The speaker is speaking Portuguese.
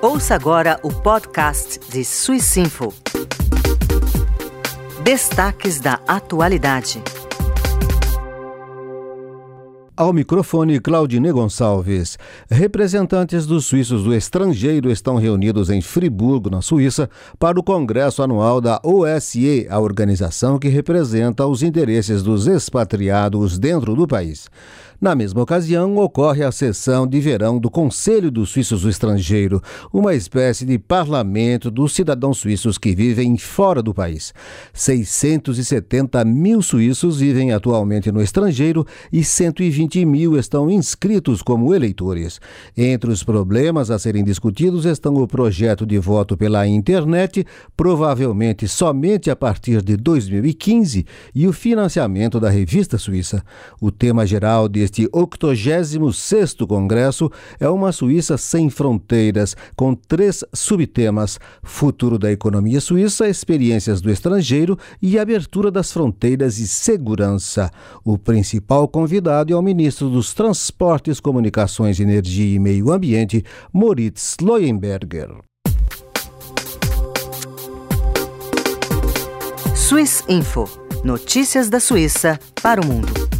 Ouça agora o podcast de Swissinfo. Destaques da atualidade. Ao microfone, Claudine Gonçalves. Representantes dos suíços do estrangeiro estão reunidos em Friburgo, na Suíça, para o Congresso Anual da OSCE, a organização que representa os interesses dos expatriados dentro do país. Na mesma ocasião, ocorre a sessão de verão do Conselho dos Suíços do Estrangeiro, uma espécie de parlamento dos cidadãos suíços que vivem fora do país. 670 mil suíços vivem atualmente no estrangeiro e 120 mil estão inscritos como eleitores. Entre os problemas a serem discutidos estão o projeto de voto pela internet, provavelmente somente a partir de 2015, e o financiamento da revista suíça. O tema geral deste 86º Congresso é uma Suíça sem fronteiras, com 3 subtemas: futuro da economia suíça, experiências do estrangeiro e abertura das fronteiras e segurança. O principal convidado é o ministro dos Transportes, Comunicações, Energia e Meio Ambiente, Moritz Leuenberger. Swissinfo. Notícias da Suíça para o mundo.